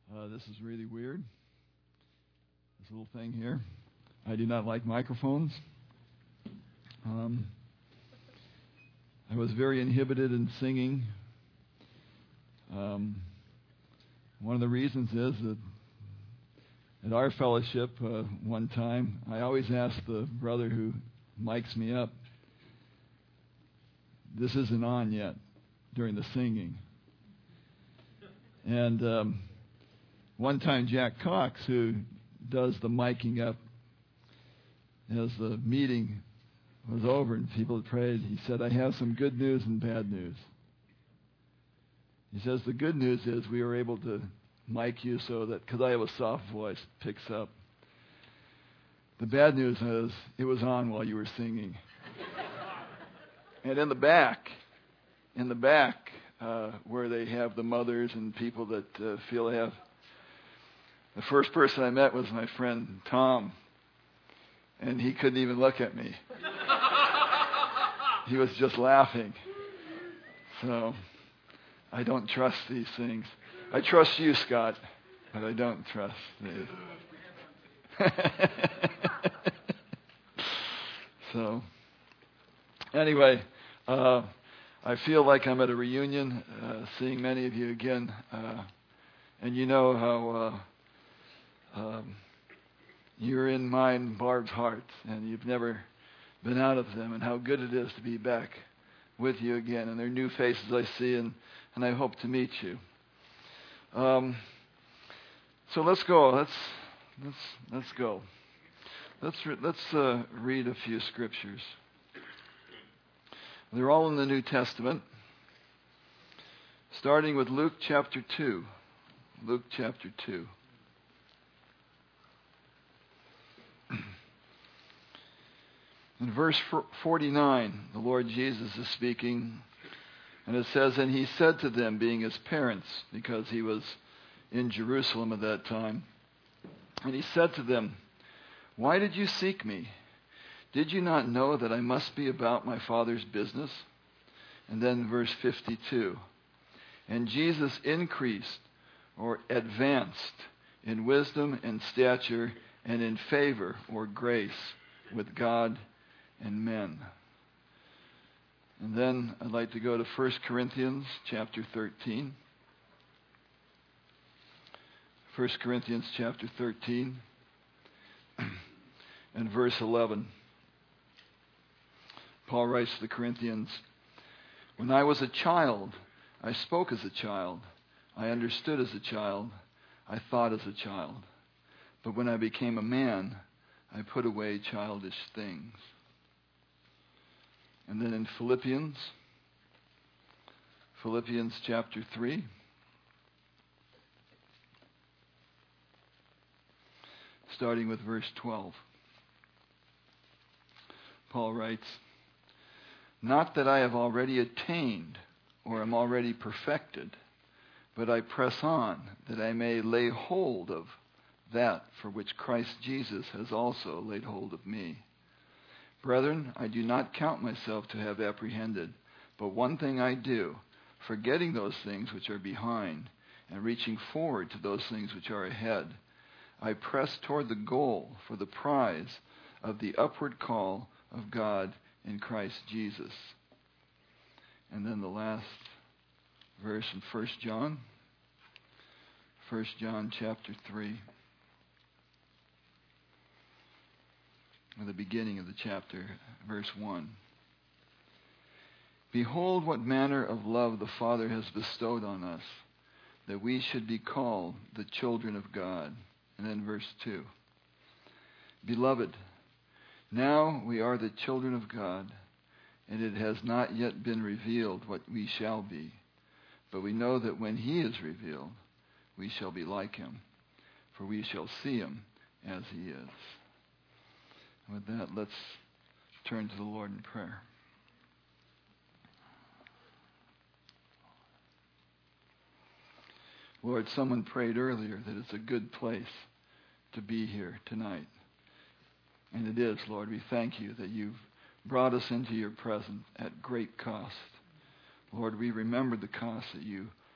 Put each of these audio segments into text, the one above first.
This is really weird. This little thing here. I do not like microphones. I was very inhibited in singing. One of the reasons is that at our fellowship one time, I always ask the brother who mics me up, this isn't on yet during the singing. And one time Jack Cox, who does the miking up, as the meeting was over and people had prayed, he said, I have some good news and bad news. He says, the good news is we were able to mic you so that, because I have a soft voice, picks up. The bad news is it was on while you were singing. And in the back, where they have the mothers and people that feel they have, the first person I met was my friend Tom, and he couldn't even look at me. He was just laughing. So I don't trust these things. I trust you, Scott, but I don't trust these. So anyway, I feel like I'm at a reunion, seeing many of you again, and you know how you're in mine, Barb's heart, and you've never been out of them, and how good it is to be back with you again, and there are new faces I see, and I hope to meet you. So let's go. Let's go. Let's read a few scriptures. They're all in the New Testament, starting with Luke chapter 2. Luke chapter 2. In verse 49, the Lord Jesus is speaking, and it says, and he said to them, being his parents, because he was in Jerusalem at that time, and he said to them, why did you seek me? Did you not know that I must be about my Father's business? And then verse 52, and Jesus increased or advanced in wisdom and stature and in favor or grace with God and men. And then I'd like to go to 1 Corinthians chapter 13. 1 Corinthians chapter 13 and verse 11. Paul writes to the Corinthians, when I was a child, I spoke as a child. I understood as a child. I thought as a child. But when I became a man, I put away childish things. And then in Philippians chapter 3, starting with verse 12, Paul writes, not that I have already attained or am already perfected, but I press on that I may lay hold of that for which Christ Jesus has also laid hold of me. Brethren, I do not count myself to have apprehended, but one thing I do, forgetting those things which are behind, and reaching forward to those things which are ahead, I press toward the goal for the prize of the upward call of God in Christ Jesus. And then the last verse in 1 John chapter 3. At the beginning of the chapter, verse 1. Behold what manner of love the Father has bestowed on us, that we should be called the children of God. And then verse 2. Beloved, now we are the children of God, and it has not yet been revealed what we shall be. But we know that when he is revealed, we shall be like him, for we shall see him as he is. With that, let's turn to the Lord in prayer. Lord, someone prayed earlier that it's a good place to be here tonight. And it is, Lord. We thank you that you've brought us into your presence at great cost. Lord, we remember the cost that you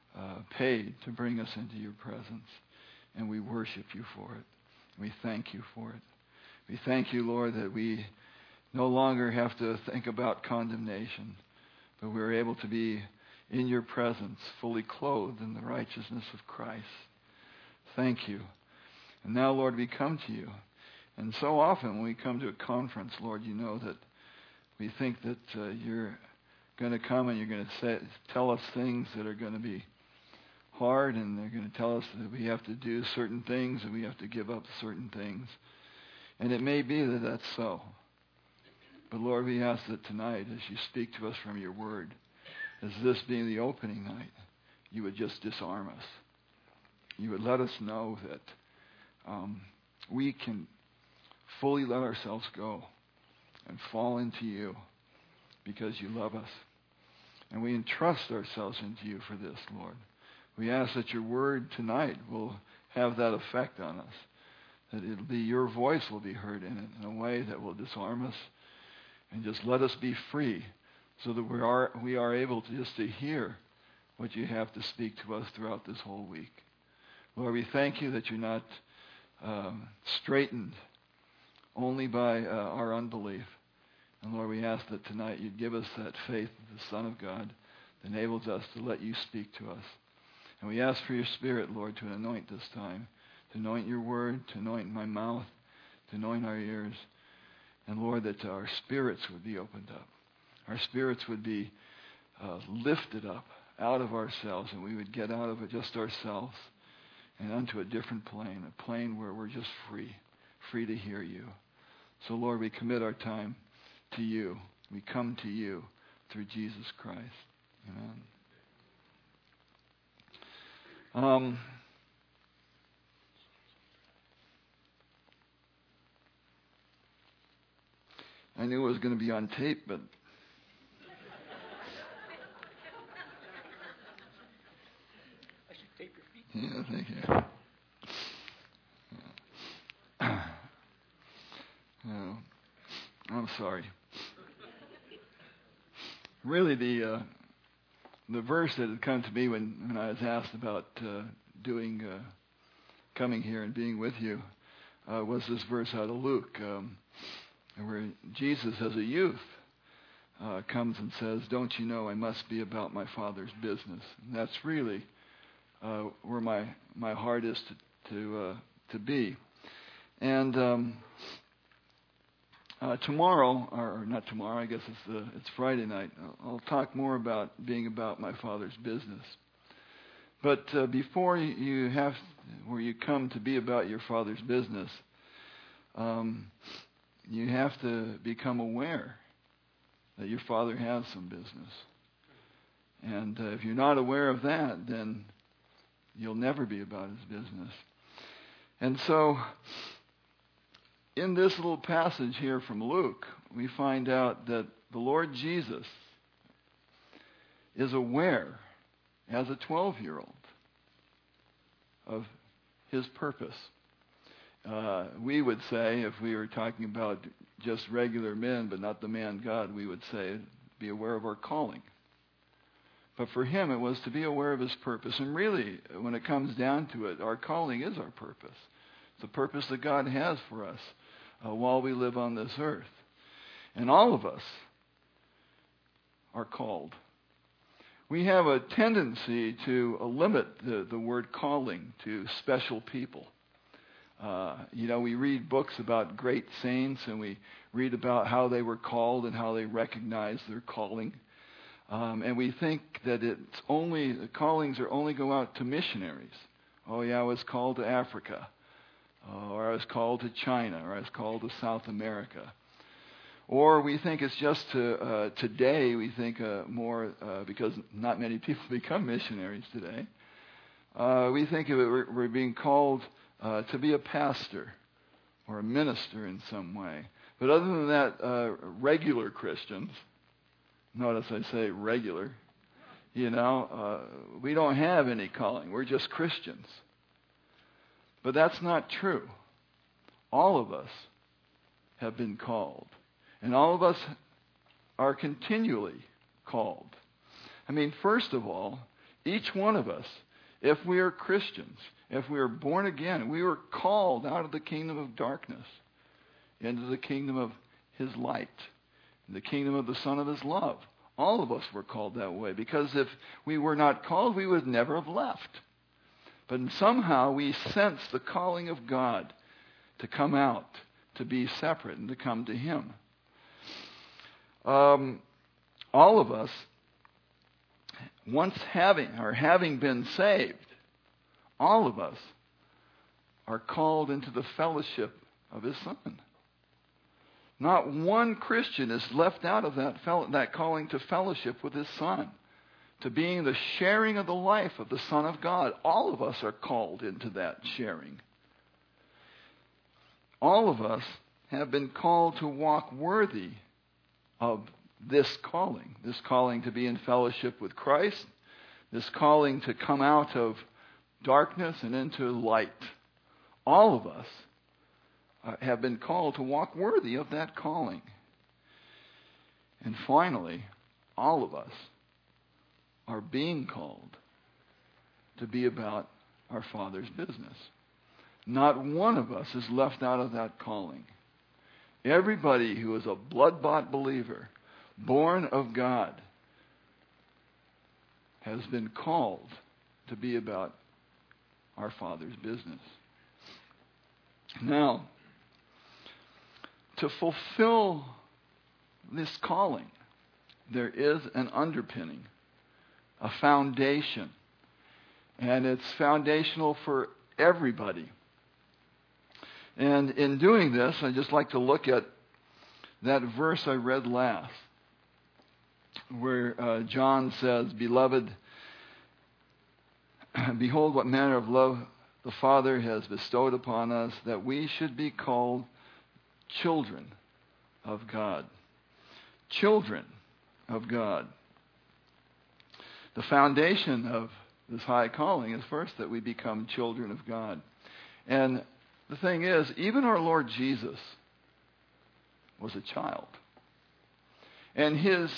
paid to bring us into your presence. And we worship you for it. We thank you for it. We thank you, Lord, that we no longer have to think about condemnation, but we're able to be in your presence, fully clothed in the righteousness of Christ. Thank you. And now, Lord, we come to you. And so often when we come to a conference, Lord, you know that we think that you're going to come and you're going to tell us things that are going to be hard, and they're going to tell us that we have to do certain things and we have to give up certain things. And it may be that that's so. But Lord, we ask that tonight, as you speak to us from your word, as this being the opening night, you would just disarm us. You would let us know that we can fully let ourselves go and fall into you because you love us. And we entrust ourselves into you for this, Lord. We ask that your word tonight will have that effect on us, that it'll be your voice will be heard in it in a way that will disarm us and just let us be free so that we are able to just to hear what you have to speak to us throughout this whole week. Lord, we thank you that you're not straightened only by our unbelief. And Lord, we ask that tonight you'd give us that faith of the Son of God that enables us to let you speak to us. And we ask for your Spirit, Lord, to anoint this time, to anoint your word, to anoint my mouth, to anoint our ears. And Lord, that our spirits would be opened up. Our spirits would be lifted up out of ourselves, and we would get out of it just ourselves and onto a different plane, a plane where we're just free to hear you. So Lord, we commit our time to you. We come to you through Jesus Christ. Amen. I knew it was going to be on tape, but I should tape your feet. Yeah, thank you. I'm sorry. Really, the verse that had come to me when I was asked about coming here and being with you was this verse out of Luke, where Jesus, as a youth, comes and says, "Don't you know I must be about my Father's business?" And that's really where my heart is to be. And tomorrow, or not tomorrow, I guess it's Friday night, I'll talk more about being about my Father's business. But before you come to be about your Father's business, you have to become aware that your Father has some business. And if you're not aware of that, then you'll never be about his business. And so, in this little passage here from Luke, we find out that the Lord Jesus is aware, as a 12-year-old, of his purpose. We would say, if we were talking about just regular men, but not the man God, we would say, be aware of our calling. But for him, it was to be aware of his purpose. And really, when it comes down to it, our calling is our purpose. It's the purpose that God has for us while we live on this earth. And all of us are called. We have a tendency to limit the word calling to special people. We read books about great saints, and we read about how they were called and how they recognized their calling. And we think that the callings are only go out to missionaries. Oh yeah, I was called to Africa, or I was called to China, or I was called to South America. Or we think it's just today, we think more, because not many people become missionaries today. We think of it, we're being called to be a pastor or a minister in some way. But other than that, regular Christians, notice I say regular, we don't have any calling. We're just Christians. But that's not true. All of us have been called. And all of us are continually called. I mean, first of all, Each one of us, if we are Christians, if we are born again, we were called out of the kingdom of darkness into the kingdom of His light, the kingdom of the Son of His love. All of us were called that way, because if we were not called, we would never have left. But somehow we sense the calling of God to come out, to be separate, and to come to Him. All of us, once having been saved, all of us are called into the fellowship of His Son. Not one Christian is left out of that calling to fellowship with His Son, to being the sharing of the life of the Son of God. All of us are called into that sharing. All of us have been called to walk worthy of this calling to be in fellowship with Christ, this calling to come out of darkness and into light. All of us have been called to walk worthy of that calling. And finally, all of us are being called to be about our Father's business. Not one of us is left out of that calling. Everybody who is a blood-bought believer, born of God, has been called to be about our Father's business. Now, to fulfill this calling, there is an underpinning, a foundation, and it's foundational for everybody. And in doing this, I'd just like to look at that verse I read last, where John says, "Beloved, behold what manner of love the Father has bestowed upon us, that we should be called children of God." Children of God. The foundation of this high calling is first that we become children of God. And the thing is, even our Lord Jesus was a child. And his,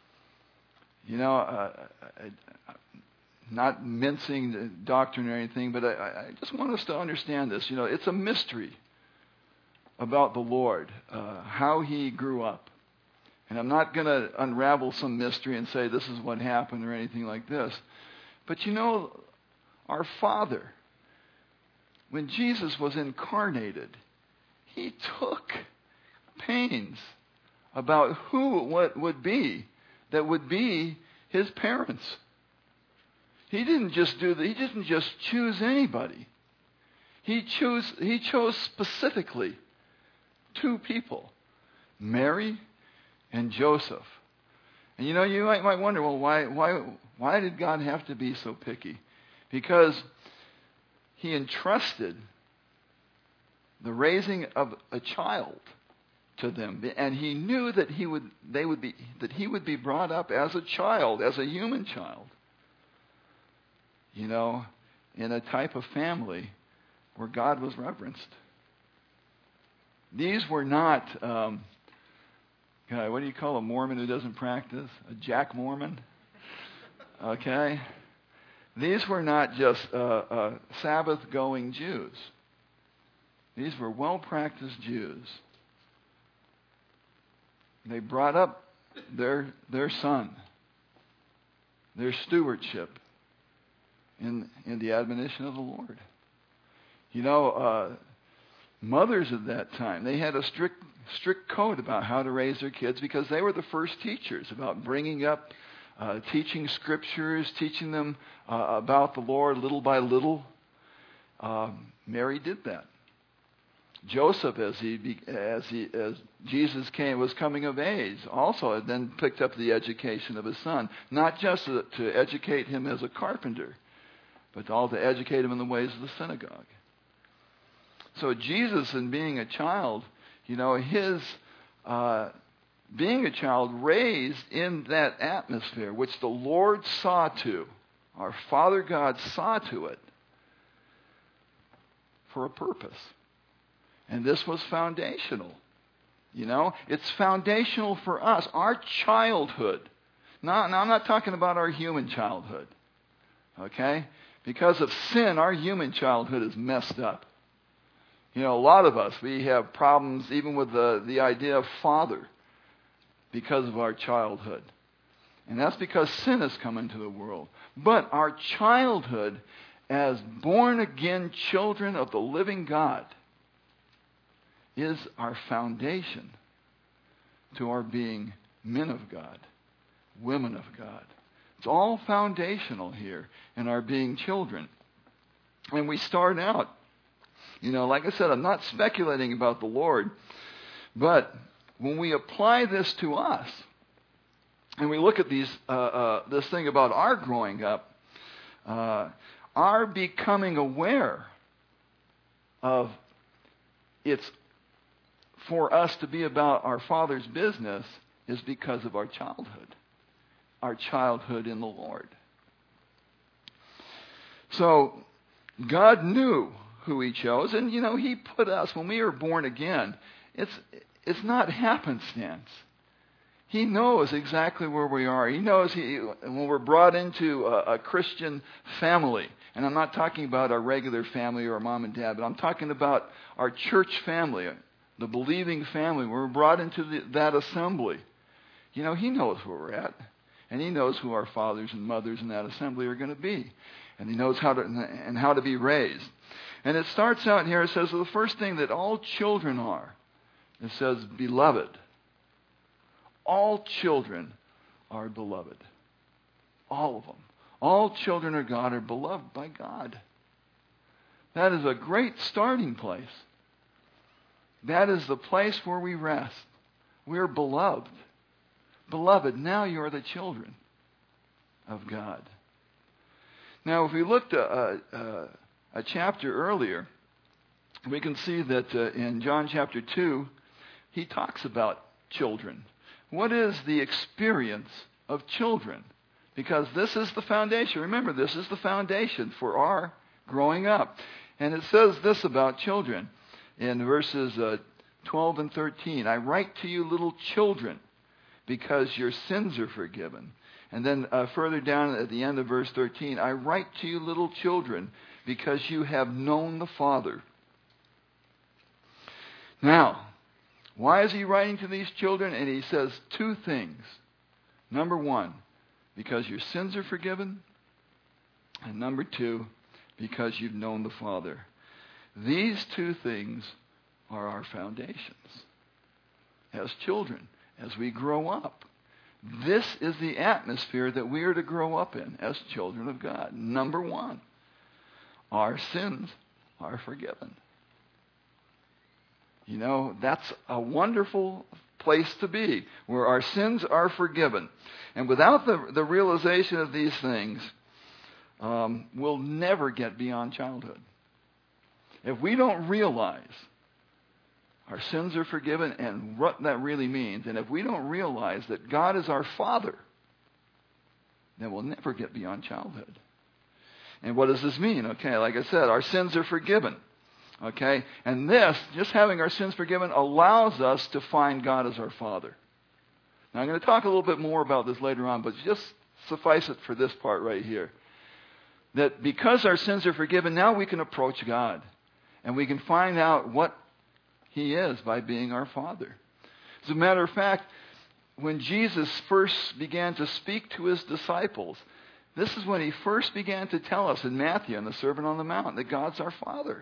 not mincing the doctrine or anything, but I just want us to understand this. It's a mystery about the Lord, how He grew up. And I'm not going to unravel some mystery and say this is what happened or anything like this. But our Father, when Jesus was incarnated, He took pains about what would be His parents. He didn't just He didn't just choose anybody. He chose specifically two people, Mary and Joseph. And you might wonder, well, why did God have to be so picky? Because He entrusted the raising of a child to them, and He knew that he would be brought up as a child, as a human child. In a type of family where God was reverenced. These were not, what do you call a Mormon who doesn't practice? A Jack Mormon? Okay? These were not just Sabbath-going Jews. These were well-practiced Jews. They brought up their son, their stewardship, in the admonition of the Lord. Mothers at that time, they had a strict code about how to raise their kids, because they were the first teachers about bringing up, teaching scriptures, teaching them about the Lord little by little. Mary did that. Joseph, as Jesus was coming of age, also had then picked up the education of his son, not just to educate him as a carpenter, but also to educate him in the ways of the synagogue. So Jesus, in being a child, his being a child raised in that atmosphere, which the Lord saw to, our Father God saw to it, for a purpose. And this was foundational. It's foundational for us, our childhood. Now I'm not talking about our human childhood. Okay? Because of sin, our human childhood is messed up. A lot of us, we have problems even with the idea of father because of our childhood. And that's because sin has come into the world. But our childhood as born-again children of the living God is our foundation to our being men of God, women of God. It's all foundational here in our being children. And we start out, like I said, I'm not speculating about the Lord, but when we apply this to us, and we look at this thing about our growing up, our becoming aware of it's for us to be about our Father's business is because of our childhood in the Lord. So God knew who He chose, and He put us, when we were born again, it's not happenstance. He knows exactly where we are. He knows when we're brought into a Christian family, and I'm not talking about our regular family or mom and dad, but I'm talking about our church family, the believing family. When we're brought into that assembly, He knows where we're at, and He knows who our fathers and mothers in that assembly are going to be, and He knows how to be raised. And it starts out here. It says the first thing that all children are. It says beloved. All children are beloved. All of them. All children of God are beloved by God. That is a great starting place. That is the place where we rest. We're beloved. Beloved, now you are the children of God. Now, if we looked at a chapter earlier, we can see that in John chapter 2, he talks about children. What is the experience of children? Because this is the foundation. Remember, this is the foundation for our growing up. And it says this about children in verses 12 and 13. I write to you, little children, because your sins are forgiven. And then further down at the end of verse 13, I write to you, little children, because you have known the Father. Now, why is he writing to these children? And he says two things. Number one, because your sins are forgiven. And number two, because you've known the Father. These two things are our foundations as children, as we grow up. This is the atmosphere that we are to grow up in as children of God. Number one, our sins are forgiven. That's a wonderful place to be, where our sins are forgiven. And without the realization of these things, we'll never get beyond childhood. If we don't realize our sins are forgiven and what that really means, and if we don't realize that God is our Father, then we'll never get beyond childhood. And what does this mean? Okay, like I said, our sins are forgiven. Okay? And this, just having our sins forgiven, allows us to find God as our Father. Now, I'm going to talk a little bit more about this later on, but just suffice it for this part right here. That because our sins are forgiven, now we can approach God. And we can find out what He is by being our Father. As a matter of fact, when Jesus first began to speak to His disciples, this is when He first began to tell us in Matthew, in the Sermon on the Mount, that God's our Father.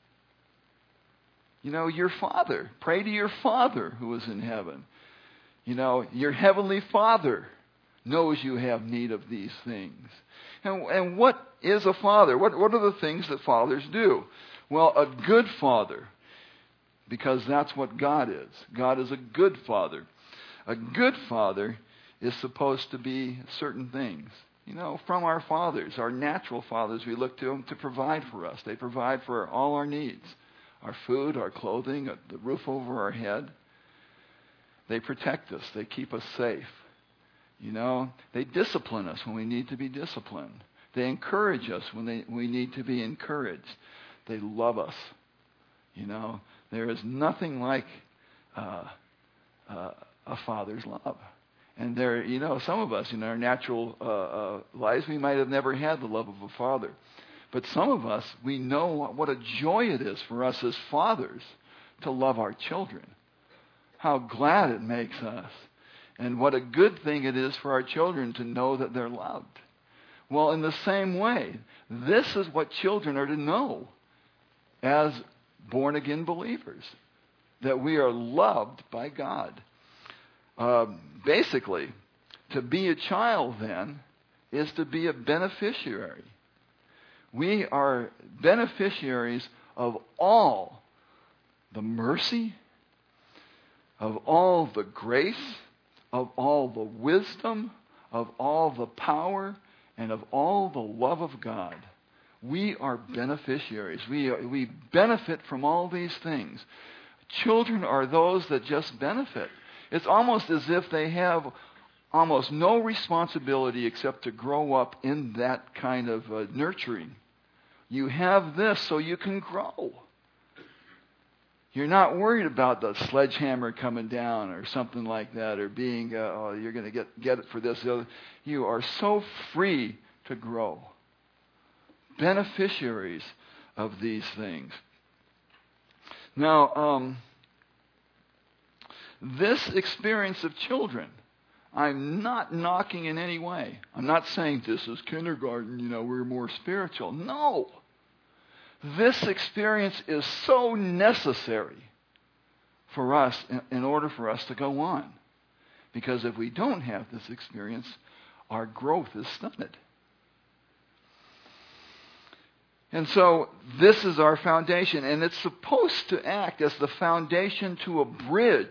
Your Father. Pray to your Father who is in heaven. Your heavenly Father knows you have need of these things. And what is a father? What are the things that fathers do? Well, a good father, because that's what God is. God is a good father. A good father is supposed to be certain things. From our fathers, our natural fathers, we look to them to provide for us. They provide for all our needs. Our food, our clothing, the roof over our head. They protect us. They keep us safe. They discipline us when we need to be disciplined. They encourage us when we need to be encouraged. They love us. There is nothing like a father's love. And there, some of us in our natural lives, we might have never had the love of a father. But some of us, we know what a joy it is for us as fathers to love our children. How glad it makes us. And what a good thing it is for our children to know that they're loved. Well, in the same way, this is what children are to know as born-again believers. That we are loved by God. Basically, to be a child then is to be a beneficiary. We are beneficiaries of all the mercy, of all the grace, of all the wisdom, of all the power, and of all the love of God. We are beneficiaries. We benefit from all these things. Children are those that just benefit. It's almost as if they have almost no responsibility except to grow up in that kind of nurturing. You have this so you can grow. You're not worried about the sledgehammer coming down or something like that, or being, you're going to get it for this. You are so free to grow. Beneficiaries of these things. Now, this experience of children, I'm not knocking in any way. I'm not saying this is kindergarten, we're more spiritual. No. This experience is so necessary for us in order for us to go on. Because if we don't have this experience, our growth is stunted. And so this is our foundation, and it's supposed to act as the foundation to a bridge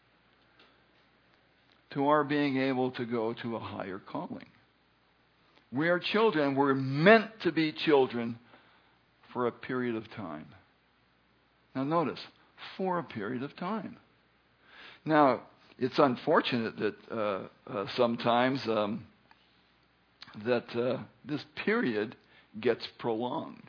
to our being able to go to a higher calling. We are children. We're meant to be children for a period of time. Now notice, for a period of time. Now, it's unfortunate that sometimes that this period gets prolonged.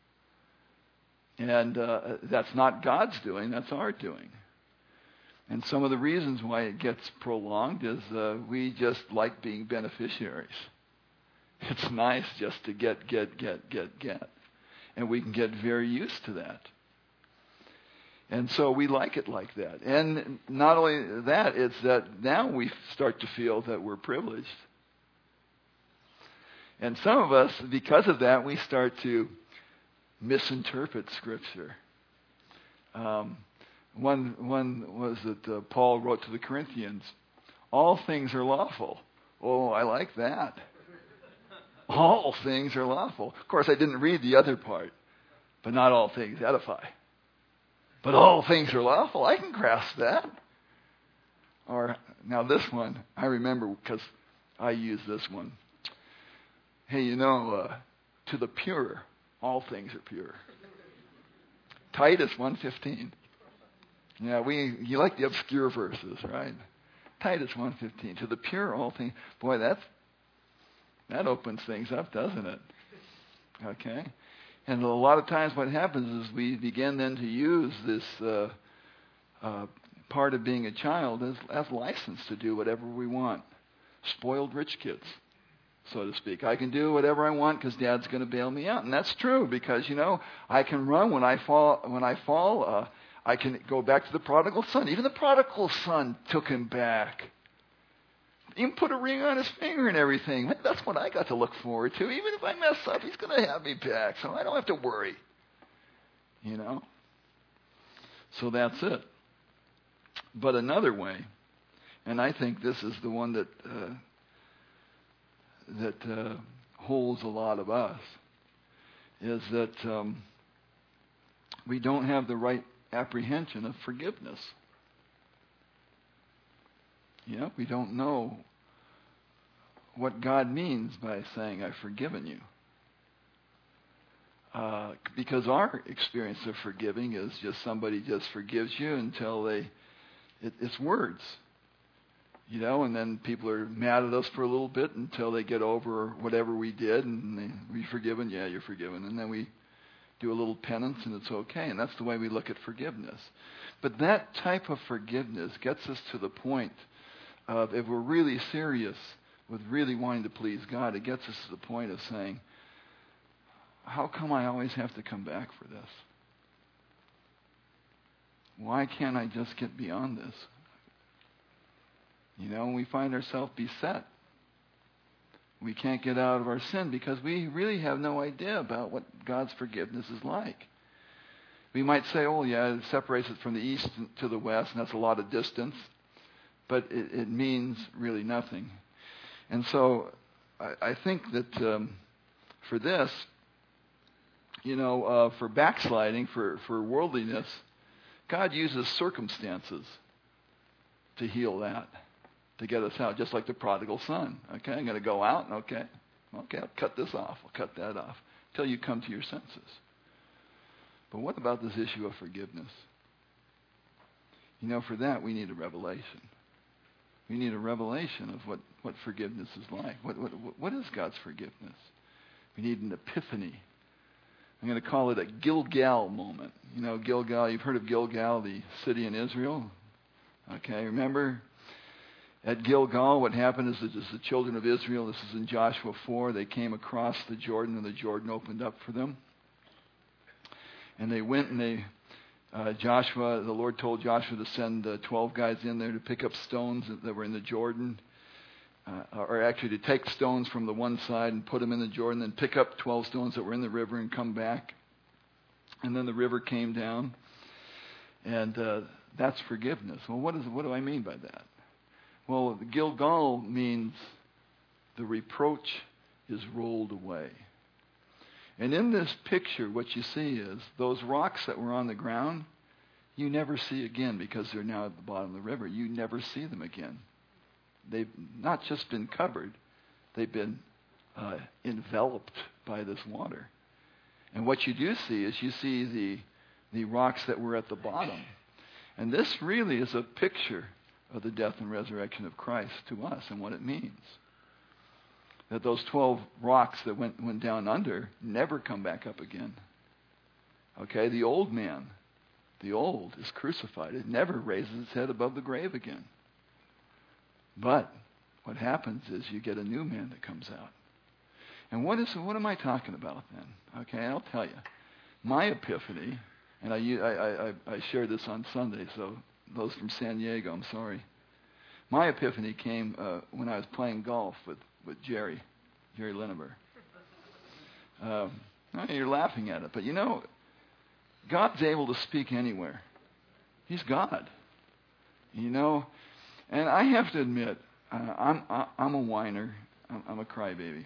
And that's not God's doing, that's our doing. And some of the reasons why it gets prolonged is we just like being beneficiaries. It's nice just to get. And we can get very used to that. And so we like it like that. And not only that, it's that now we start to feel that we're privileged. And some of us, because of that, we start to misinterpret Scripture. One was that Paul wrote to the Corinthians, all things are lawful. Oh, I like that. All things are lawful. Of course, I didn't read the other part. But not all things edify. But all things are lawful. I can grasp that. Or, now this one, I remember because I use this one. Hey, to the pure, all things are pure. Titus 1:15. Yeah, you like the obscure verses, right? Titus 1:15. To the pure, all things. Boy, that opens things up, doesn't it? Okay? And a lot of times what happens is we begin then to use this part of being a child as license to do whatever we want. Spoiled rich kids, so to speak. I can do whatever I want because Dad's going to bail me out. And that's true because, I can run when I fall. I can go back to the prodigal son. Even the prodigal son took him back. Even put a ring on his finger and everything. That's what I got to look forward to. Even if I mess up, he's going to have me back, so I don't have to worry. So that's it. But another way, and I think this is the one that holds a lot of us, is that we don't have the right apprehension of forgiveness. We don't know what God means by saying, I've forgiven you. Because our experience of forgiving is just somebody just forgives you until it's words. And then people are mad at us for a little bit until they get over whatever we did and we forgiven, yeah, you're forgiven. And then we do a little penance and it's okay. And that's the way we look at forgiveness. But that type of forgiveness gets us to the point if we're really serious with really wanting to please God, it gets us to the point of saying, how come I always have to come back for this? Why can't I just get beyond this? And we find ourselves beset. We can't get out of our sin because we really have no idea about what God's forgiveness is like. We might say, oh yeah, it separates it from the east to the west, and that's a lot of distance. But it means really nothing. And so I think that for this, for backsliding, for worldliness, God uses circumstances to heal that, to get us out, just like the prodigal son. Okay, I'm going to go out, and okay, I'll cut this off, I'll cut that off, till you come to your senses. But what about this issue of forgiveness? For that we need a revelation. We need a revelation of what forgiveness is like. What is God's forgiveness? We need an epiphany. I'm going to call it a Gilgal moment. Gilgal, you've heard of Gilgal, the city in Israel? Okay, remember? At Gilgal, what happened is that the children of Israel, this is in Joshua 4, they came across the Jordan, and the Jordan opened up for them. And they went and the Lord told Joshua to send 12 guys in there to pick up stones that were in the Jordan, or actually to take stones from the one side and put them in the Jordan, then pick up 12 stones that were in the river and come back. And then the river came down, and that's forgiveness. Well, what do I mean by that? Well, Gilgal means the reproach is rolled away. And in this picture, what you see is those rocks that were on the ground, you never see again because they're now at the bottom of the river. You never see them again. They've not just been covered, they've been enveloped by this water. And what you do see is you see the rocks that were at the bottom. And this really is a picture of the death and resurrection of Christ to us and what it means. That those 12 rocks that went down under never come back up again. Okay, the old man, the old is crucified. It never raises its head above the grave again. But what happens is you get a new man that comes out. And what am I talking about then? Okay, I'll tell you. My epiphany, and I shared this on Sunday, so those from San Diego, I'm sorry. My epiphany came when I was playing golf with Jerry Lineber. You're laughing at it, but God's able to speak anywhere. He's God. And I have to admit, I'm a whiner. I'm a crybaby.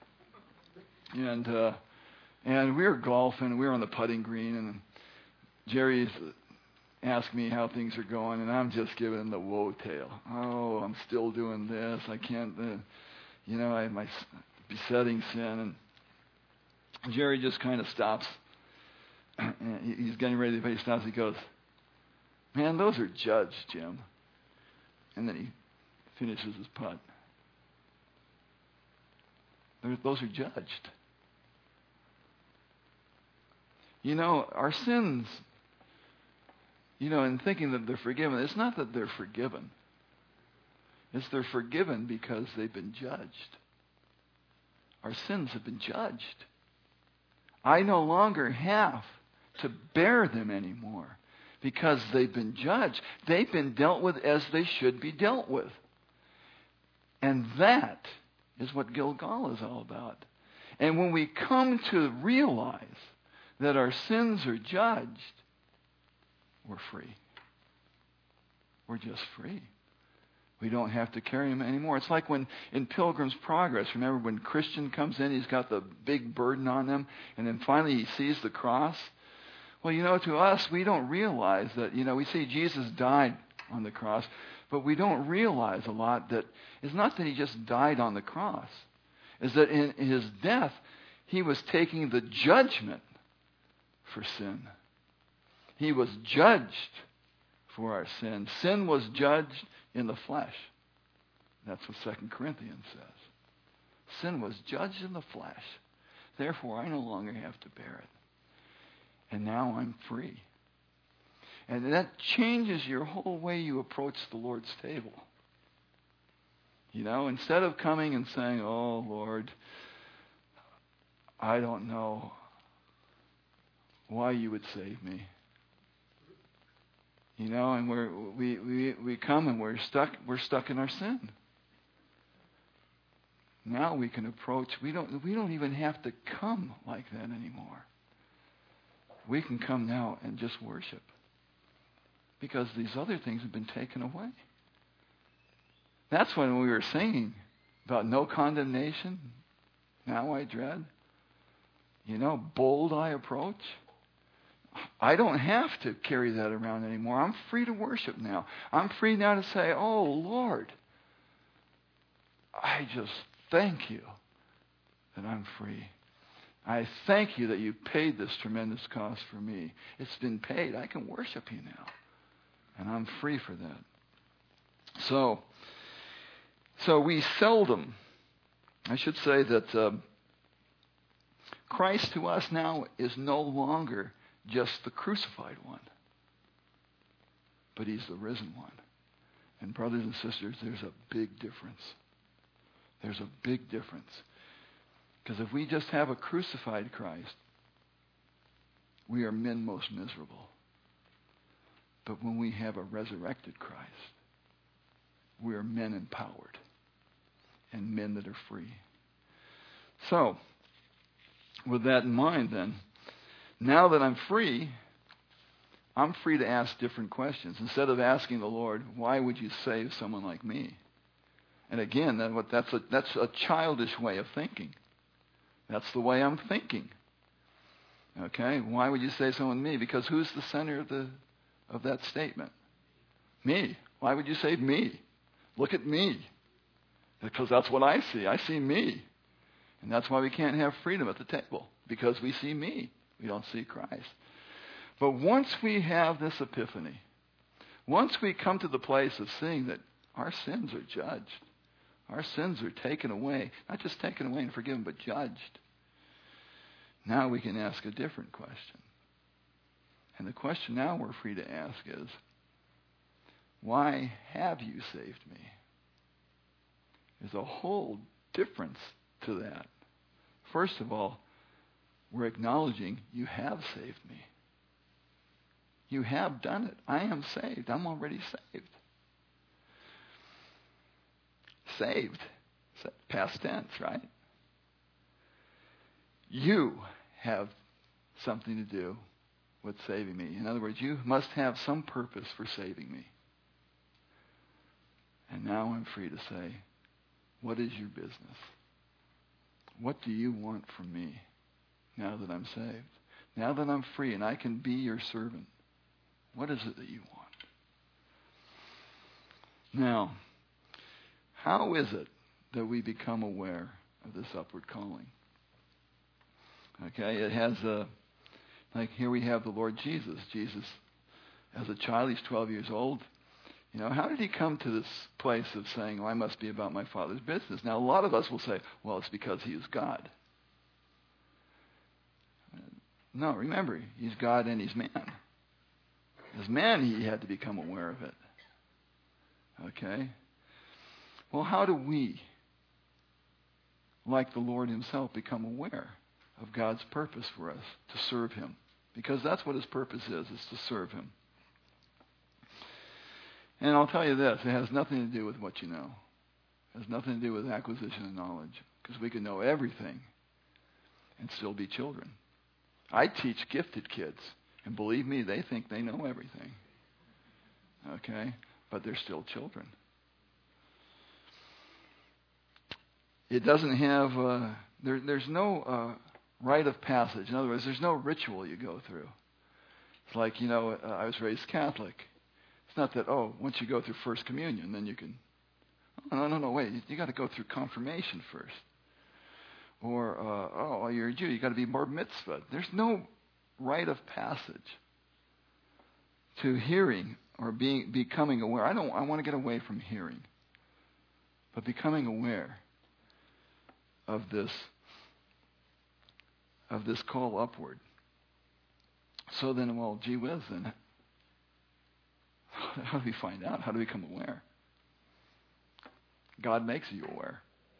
And we were golfing. We were on the putting green, and Jerry's asked me how things are going, and I'm just giving him the woe tale. Oh, I'm still doing this. I can't. I have my besetting sin. And Jerry just kind of stops. And he's getting ready, but he stops. He goes, "Man, those are judged, Jim." And then he finishes his putt. Those are judged. Our sins, in thinking that they're forgiven, it's not that they're forgiven. It's they're forgiven because they've been judged. Our sins have been judged. I no longer have to bear them anymore because they've been judged. They've been dealt with as they should be dealt with. And that is what Gilgal is all about. And when we come to realize that our sins are judged, we're free. We're just free. We don't have to carry them anymore. It's like when in Pilgrim's Progress, remember when Christian comes in, he's got the big burden on him, and then finally he sees the cross. Well, to us, we don't realize that, we see Jesus died on the cross, but we don't realize a lot that it's not that he just died on the cross. It's that in his death, he was taking the judgment for sin. He was judged for our sin. Sin was judged in the flesh. That's what 2 Corinthians says. Sin was judged in the flesh. Therefore, I no longer have to bear it. And now I'm free. And that changes your whole way you approach the Lord's table. Instead of coming and saying, "Oh, Lord, I don't know why you would save me." And we come and we're stuck in our sin. Now we can approach, we don't even have to come like that anymore. We can come now and just worship. Because these other things have been taken away. That's when we were singing about no condemnation. Now I dread. Bold I approach. I don't have to carry that around anymore. I'm free to worship now. I'm free now to say, "Oh, Lord, I just thank you that I'm free. I thank you that you paid this tremendous cost for me. It's been paid. I can worship you now. And I'm free for that." So we seldom, I should say that Christ to us now is no longer just the crucified one, but he's the risen one. And brothers and sisters, there's a big difference. There's a big difference. Because if we just have a crucified Christ, we are men most miserable. But when we have a resurrected Christ, we are men empowered and men that are free. So, with that in mind then, now that I'm free to ask different questions. Instead of asking the Lord, "Why would you save someone like me?" And again, that's a childish way of thinking. That's the way I'm thinking. Okay? Why would you save someone me? Because who's the center of that statement? Me. Why would you save me? Look at me. Because that's what I see. I see me. And that's why we can't have freedom at the table. Because we see me. We don't see Christ. But once we have this epiphany, once we come to the place of seeing that our sins are judged, our sins are taken away, not just taken away and forgiven, but judged, now we can ask a different question. And the question now we're free to ask is, why have you saved me? There's a whole difference to that. First of all, we're acknowledging you have saved me. You have done it. I am saved. I'm already saved. Saved. Past tense, right? You have something to do with saving me. In other words, you must have some purpose for saving me. And now I'm free to say, what is your business? What do you want from me now that I'm saved? Now that I'm free and I can be your servant, what is it that you want? Now, how is it that we become aware of this upward calling? Okay, it has like here we have the Lord Jesus. Jesus, as a child, he's 12 years old. How did he come to this place of saying, I must be about my Father's business? Now, a lot of us will say, well, it's because he is God. No, remember, he's God and he's man. As man, he had to become aware of it. Okay? Well, how do we, like the Lord himself, become aware of God's purpose for us to serve him? Because that's what his purpose is to serve him. And I'll tell you this, it has nothing to do with what you know. It has nothing to do with acquisition of knowledge. Because we can know everything and still be children. I teach gifted kids. And believe me, they think they know everything. Okay? But they're still children. It doesn't have, there's no rite of passage. In other words, there's no ritual you go through. It's like, I was raised Catholic. It's not that, once you go through First Communion, then you can, no, wait, you got to go through confirmation first. Or, you're a Jew, you got to be bar mitzvah. There's no rite of passage to hearing or becoming aware. I want to get away from hearing, but becoming aware of this call upward. So then, well, gee whiz, then how do we find out? How do we become aware? God makes you aware.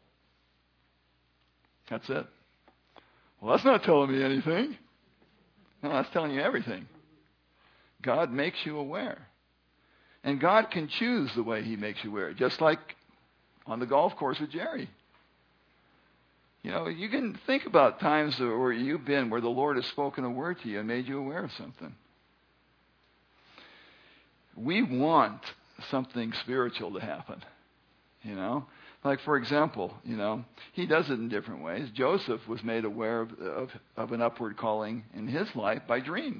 That's it. Well, that's not telling me anything. No, that's telling you everything. God makes you aware. And God can choose the way he makes you aware, just like on the golf course with Jerry. You know, you can think about times where you've been where the Lord has spoken a word to you and made you aware of something. We want something spiritual to happen, you know. Like, for example, you know, he does it in different ways. Joseph was made aware of an upward calling in his life by dreams.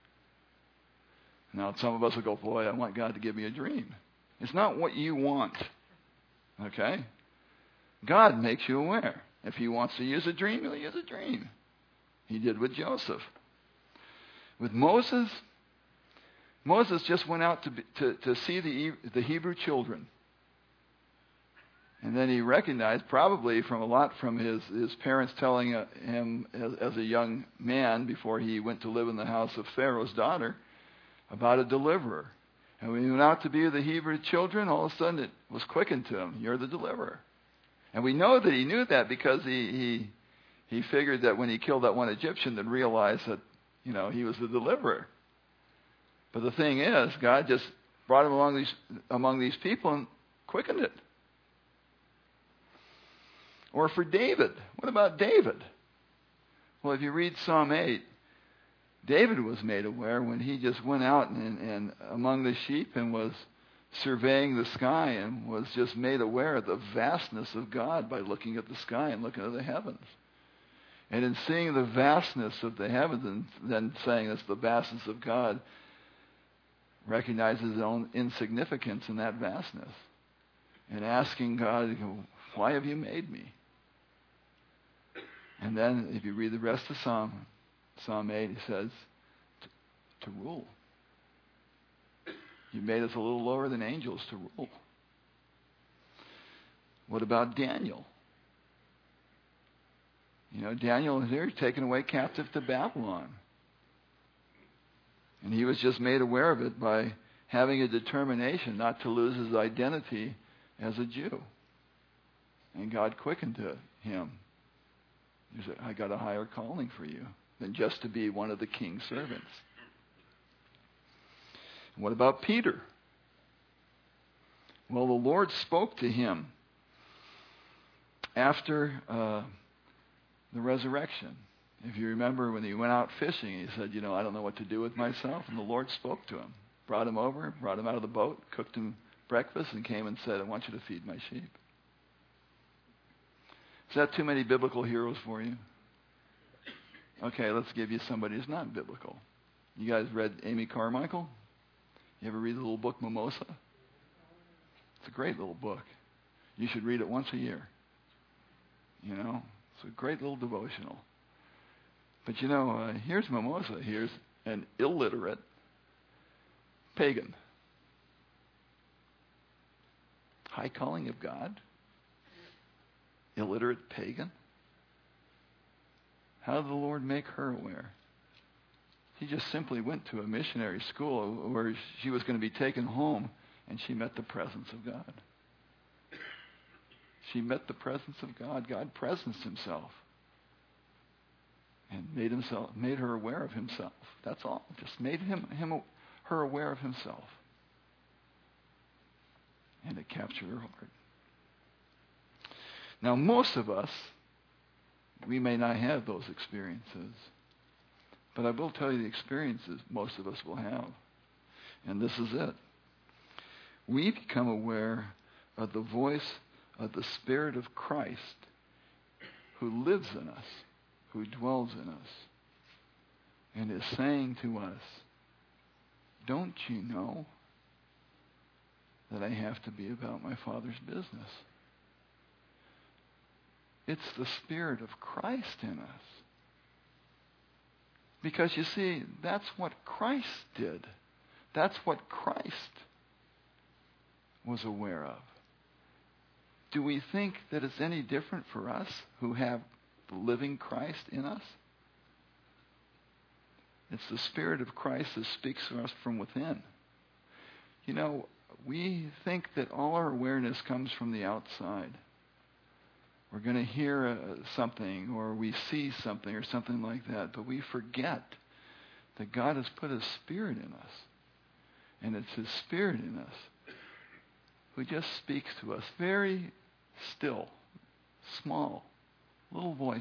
Now, some of us will go, boy, I want God to give me a dream. It's not what you want, okay? God makes you aware. If he wants to use a dream, he'll use a dream. He did with Joseph. With Moses just went out to see the Hebrew children. And then he recognized, probably from his parents telling him as a young man before he went to live in the house of Pharaoh's daughter, about a deliverer. And when he went out to be with the Hebrew children, all of a sudden it was quickened to him, you're the deliverer. And we know that he knew that because he figured that when he killed that one Egyptian, then realized that, you know, he was the deliverer. But the thing is, God just brought him among these people and quickened it. Or for David, what about David? Well, if you read Psalm 8, David was made aware when he just went out and among the sheep and was surveying the sky and was just made aware of the vastness of God by looking at the sky and looking at the heavens. And in seeing the vastness of the heavens and then saying it's the vastness of God, recognizes his own insignificance in that vastness. And asking God, why have you made me? And then if you read the rest of Psalm 8, he says, to rule. You made us a little lower than angels to rule. What about Daniel? You know, Daniel is here taken away captive to Babylon. And he was just made aware of it by having a determination not to lose his identity as a Jew. And God quickened to him. He said, I got a higher calling for you than just to be one of the king's servants. What about Peter? Well, the Lord spoke to him after the resurrection. If you remember when he went out fishing, he said, I don't know what to do with myself. And the Lord spoke to him, brought him over, brought him out of the boat, cooked him breakfast, and came and said, I want you to feed my sheep. Is that too many biblical heroes for you? Okay, let's give you somebody who's not biblical. You guys read Amy Carmichael? You ever read the little book Mimosa? It's a great little book. You should read it once a year. It's a great little devotional. But here's Mimosa. Here's an illiterate pagan. High calling of God. Illiterate pagan. How did the Lord make her aware? He just simply went to a missionary school where she was going to be taken home, and she met the presence of God. She met the presence of God. God presenced himself and made her aware of himself. That's all. Just made her aware of himself. And it captured her heart. Now, most of us, we may not have those experiences. But I will tell you the experiences most of us will have. And this is it. We become aware of the voice of the Spirit of Christ who lives in us, who dwells in us, and is saying to us, don't you know that I have to be about my Father's business? It's the Spirit of Christ in us. Because you see, that's what Christ did. That's what Christ was aware of. Do we think that it's any different for us who have the living Christ in us? It's the Spirit of Christ that speaks to us from within. we think that all our awareness comes from the outside. We're going to hear something, or we see something, or something like that, but we forget that God has put His Spirit in us. And it's His Spirit in us who just speaks to us very still, small, little voices.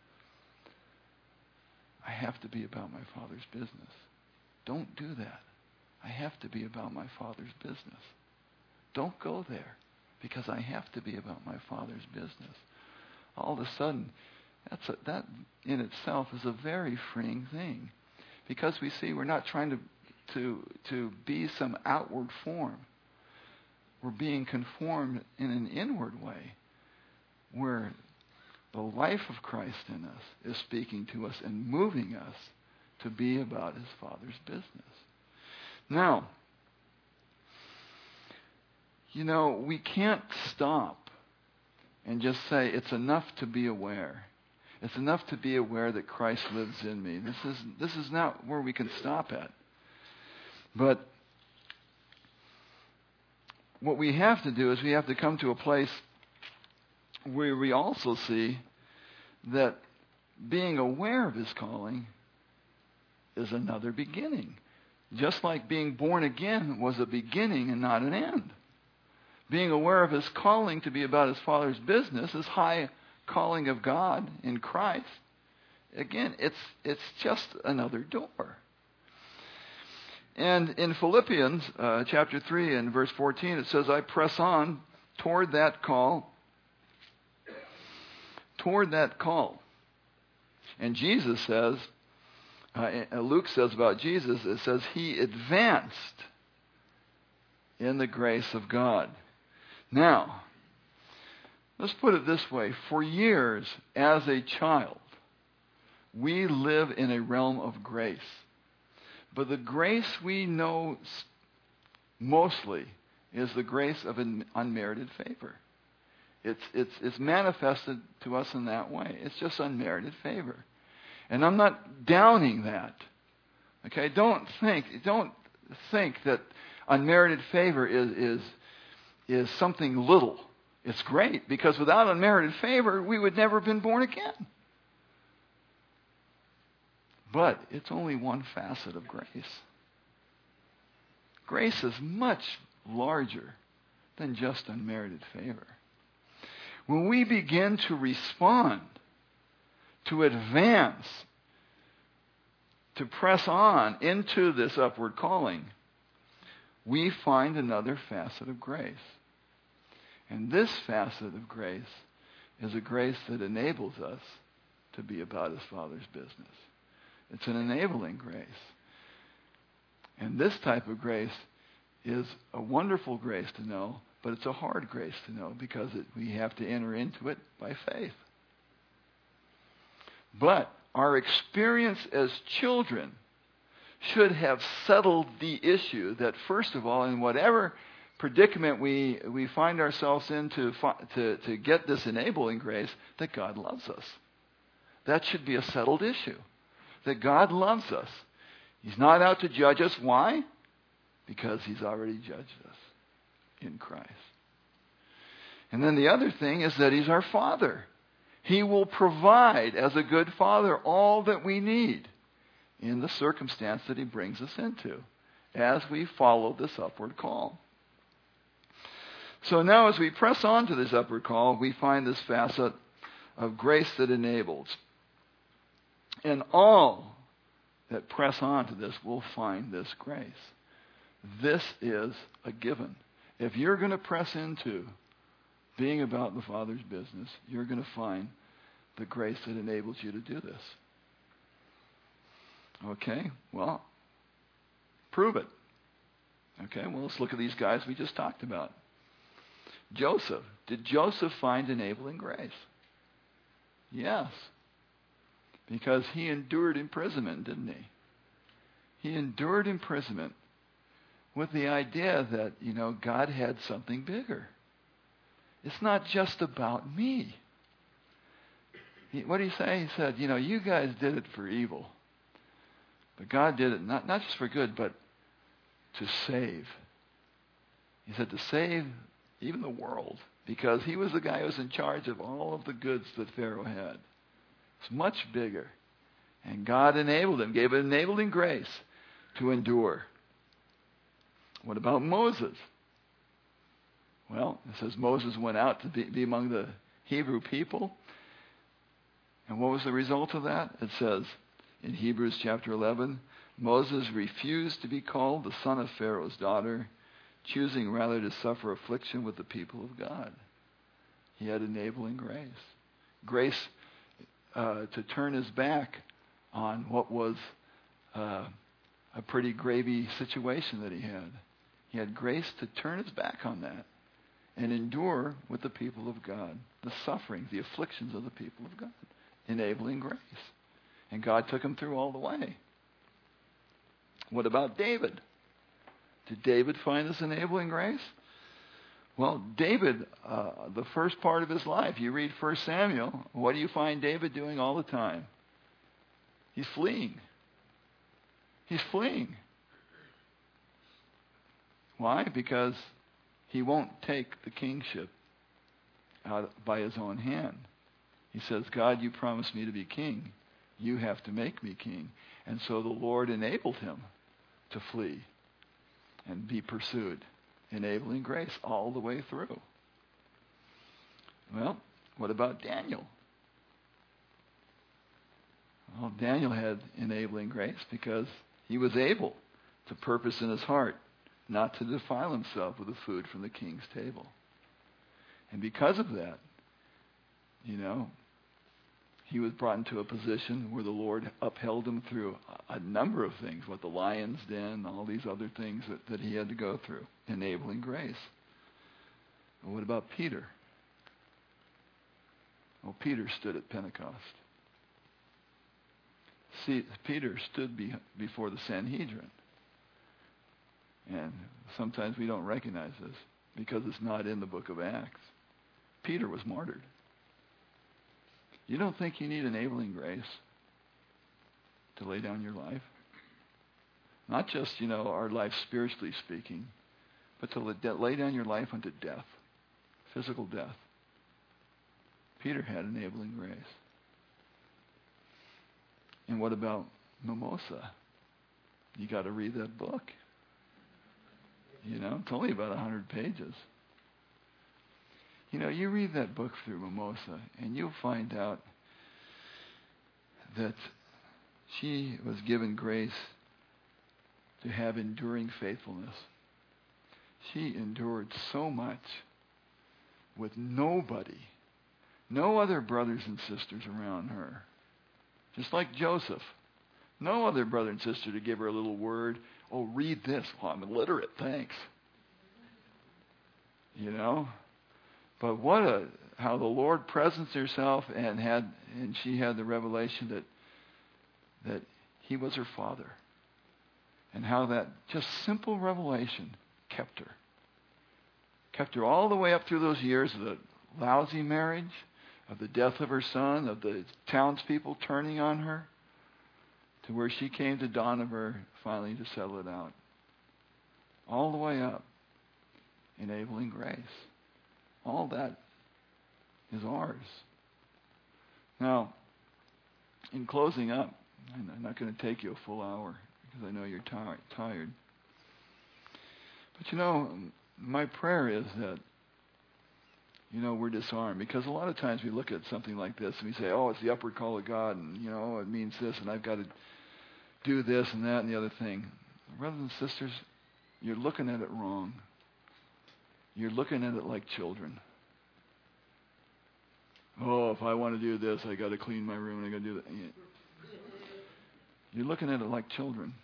I have to be about my Father's business. Don't do that. I have to be about my Father's business. Don't go there, because I have to be about my Father's business. All of a sudden, that in itself is a very freeing thing, because we see we're not trying to be some outward form. We're being conformed in an inward way, where the life of Christ in us is speaking to us and moving us to be about His Father's business. Now, we can't stop and just say it's enough to be aware. It's enough to be aware that Christ lives in me. This is not where we can stop at. But what we have to do is we have to come to a place where we also see that being aware of His calling is another beginning. Just like being born again was a beginning and not an end. Being aware of His calling to be about His Father's business, His high calling of God in Christ, again, it's just another door. And in Philippians chapter 3 and verse 14, it says, I press on toward that call. Toward that call. And Jesus says, Luke says about Jesus, it says, He advanced in the grace of God. Now, let's put it this way. For years, as a child, we live in a realm of grace. But the grace we know mostly is the grace of an unmerited favor. It's manifested to us in that way. It's just unmerited favor. And I'm not downing that. Okay? Don't think that unmerited favor is something little. It's great, because without unmerited favor, we would never have been born again. But it's only one facet of grace. Grace is much larger than just unmerited favor. When we begin to respond, to advance, to press on into this upward calling, we find another facet of grace. And this facet of grace is a grace that enables us to be about His Father's business. It's an enabling grace. And this type of grace is a wonderful grace to know, but it's a hard grace to know, because we have to enter into it by faith. But our experience as children should have settled the issue that, first of all, in whatever predicament we find ourselves in to get this enabling grace, that God loves us. That should be a settled issue. That God loves us. He's not out to judge us. Why? Because He's already judged us in Christ. And then the other thing is that He's our Father. He will provide, as a good Father, all that we need in the circumstance that He brings us into as we follow this upward call. So now, as we press on to this upward call, we find this facet of grace that enables. And all that press on to this will find this grace. This is a given. If you're going to press into being about the Father's business, you're going to find the grace that enables you to do this. Okay, well, prove it. Okay, well, let's look at these guys we just talked about. Joseph. Did Joseph find enabling grace? Yes. Because he endured imprisonment, didn't he? He endured imprisonment with the idea that, God had something bigger. It's not just about me. What did he say? He said, you guys did it for evil. But God did it not just for good, but to save. He said to save even the world, because he was the guy who was in charge of all of the goods that Pharaoh had. It's much bigger. And God enabled him, gave an enabling grace to endure. What about Moses? Well, it says Moses went out to be among the Hebrew people. And what was the result of that? It says in Hebrews chapter 11, Moses refused to be called the son of Pharaoh's daughter, choosing rather to suffer affliction with the people of God. He had enabling grace. Grace to turn his back on what was a pretty gravy situation that he had. He had grace to turn his back on that and endure with the people of God the suffering, the afflictions of the people of God. Enabling grace. And God took him through all the way. What about David? Did David find this enabling grace? Well, David, the first part of his life, you read 1 Samuel, what do you find David doing all the time? He's fleeing. He's fleeing. Why? Because he won't take the kingship out by his own hand. He says, God, you promised me to be king. You have to make me king. And so the Lord enabled him to flee and be pursued. Enabling grace all the way through. Well, what about Daniel? Well, Daniel had enabling grace because he was able to purpose in his heart not to defile himself with the food from the king's table. And because of that, he was brought into a position where the Lord upheld him through a number of things, what the lion's den, all these other things that he had to go through, enabling grace. And what about Peter? Well, Peter stood at Pentecost. See, Peter stood before the Sanhedrin. And sometimes we don't recognize this because it's not in the book of Acts. Peter was martyred. You don't think you need enabling grace to lay down your life? Not just, our life spiritually speaking, but to lay down your life unto death, physical death. Peter had enabling grace. And what about Mimosa? You got to read that book. It's only about 100 pages. You read that book through Mimosa, and you'll find out that she was given grace to have enduring faithfulness. She endured so much with nobody, no other brothers and sisters around her. Just like Joseph. No other brother and sister to give her a little word. Oh, read this. Well, I'm illiterate, thanks. But how the Lord presenced herself and she had the revelation that he was her father. And how that just simple revelation kept her. Kept her all the way up through those years of the lousy marriage, of the death of her son, of the townspeople turning on her, to where she came to Dohnavur finally to settle it out. All the way up. Enabling grace. All that is ours. Now, in closing up, I'm not going to take you a full hour because I know you're tired. But my prayer is that, we're disarmed. Because a lot of times we look at something like this and we say, oh, it's the upward call of God, and, it means this, and I've got to do this and that and the other thing. Brothers and sisters, you're looking at it wrong. You're looking at it like children. Oh, if I want to do this, I got to clean my room and I got to do that. You're looking at it like children.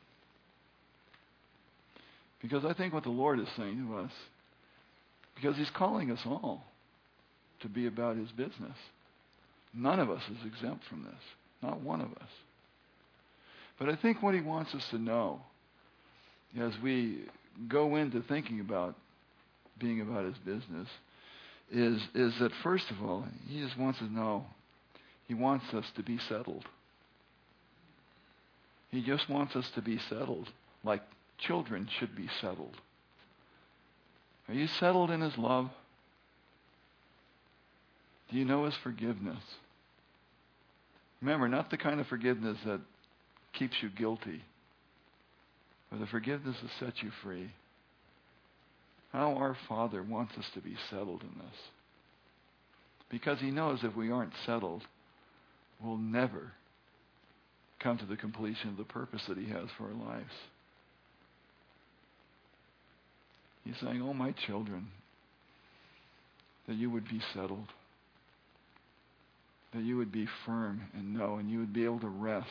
Because I think what the Lord is saying to us, because He's calling us all to be about His business. None of us is exempt from this. Not one of us. But I think what He wants us to know as we go into thinking about being about His business is that first of all, He just wants to know, He wants us to be settled. He just wants us to be settled like children should be settled. Are you settled in His love? Do you know His forgiveness? Remember, not the kind of forgiveness that keeps you guilty, but the forgiveness that sets you free. How our Father wants us to be settled in this. Because He knows if we aren't settled, we'll never come to the completion of the purpose that He has for our lives. He's saying, oh, my children, that you would be settled, that you would be firm and know, and you would be able to rest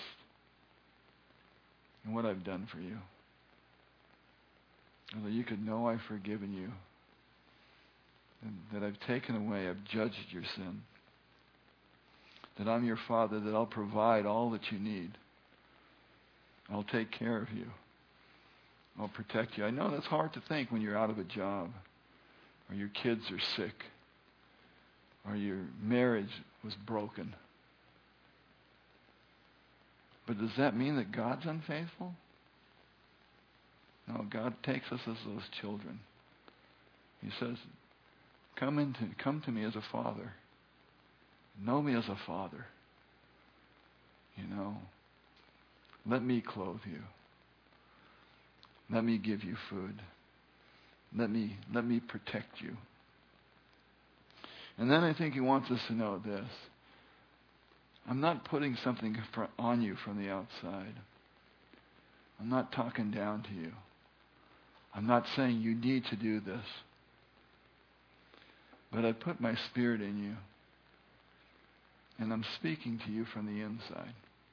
in what I've done for you. And that you could know I've forgiven you, and that I've taken away, I've judged your sin, that I'm your Father, that I'll provide all that you need. I'll take care of you. I'll protect you. I know that's hard to think when you're out of a job, or your kids are sick, or your marriage was broken. But does that mean that God's unfaithful? No, God takes us as those children. He says, come to me as a father. Know me as a father. You know, let me clothe you. Let me give you food. Let me protect you. And then I think He wants us to know this. I'm not putting something on you from the outside. I'm not talking down to you. I'm not saying you need to do this. But I put my Spirit in you. And I'm speaking to you from the inside.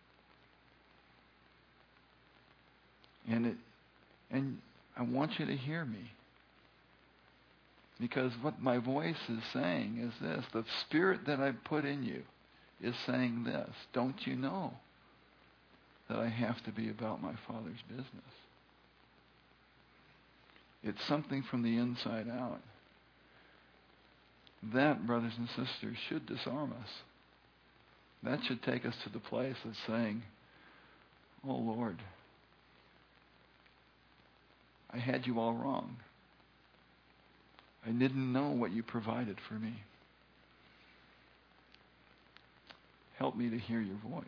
And I want you to hear me. Because what my voice is saying is this. The Spirit that I put in you is saying this. Don't you know that I have to be about my Father's business? It's something from the inside out. That, brothers and sisters, should disarm us. That should take us to the place of saying, oh Lord, I had you all wrong. I didn't know what you provided for me. Help me to hear your voice.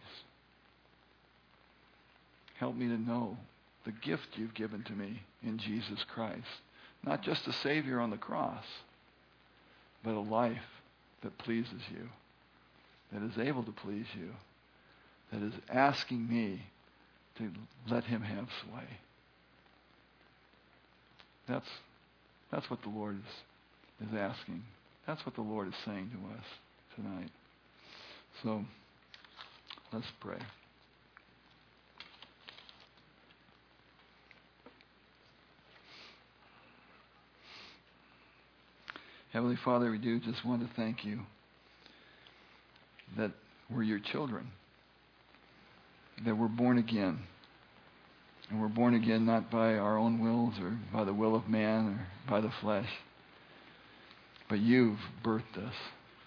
Help me to know the gift you've given to me in Jesus Christ. Not just a Savior on the cross, but a life that pleases you, that is able to please you, that is asking me to let Him have sway. That's what the Lord is asking. That's what the Lord is saying to us tonight. So, let's pray. Heavenly Father, we do just want to thank you that we're your children, that we're born again. And we're born again not by our own wills or by the will of man or by the flesh, but you've birthed us.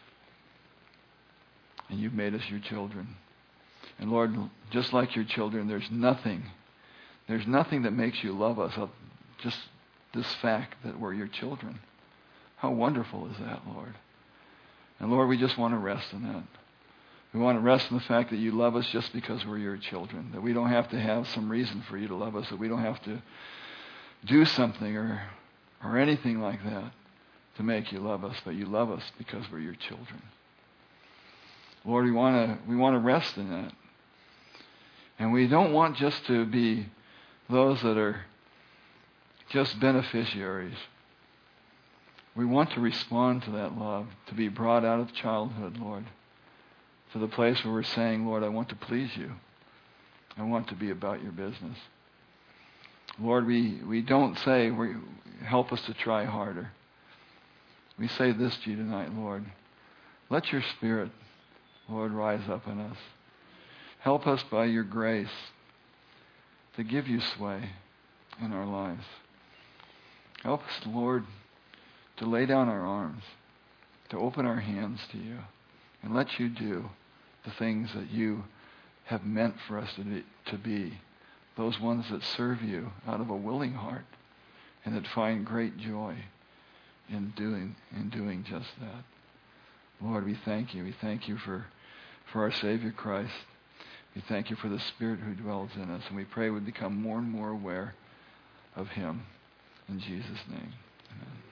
And you've made us your children. And Lord, just like your children, there's nothing that makes you love us, just this fact that we're your children. How wonderful is that, Lord? And Lord, we just want to rest in that. We want to rest in the fact that you love us just because we're your children, that we don't have to have some reason for you to love us, that we don't have to do something or anything like that to make you love us, but you love us because we're your children. Lord, we want to rest in that. And we don't want just to be those that are just beneficiaries. We want to respond to that love, to be brought out of childhood, Lord, to the place where we're saying, Lord, I want to please you. I want to be about your business. Lord, we don't say, help us to try harder. We say this to you tonight, Lord. Let your Spirit, Lord, rise up in us. Help us by your grace to give you sway in our lives. Help us, Lord, to lay down our arms, to open our hands to you, and let you do the things that you have meant for us to be, those ones that serve you out of a willing heart and that find great joy in doing just that. Lord, we thank you. We thank you for our Savior Christ. We thank you for the Spirit who dwells in us. And we pray we become more and more aware of him. In Jesus' name, amen.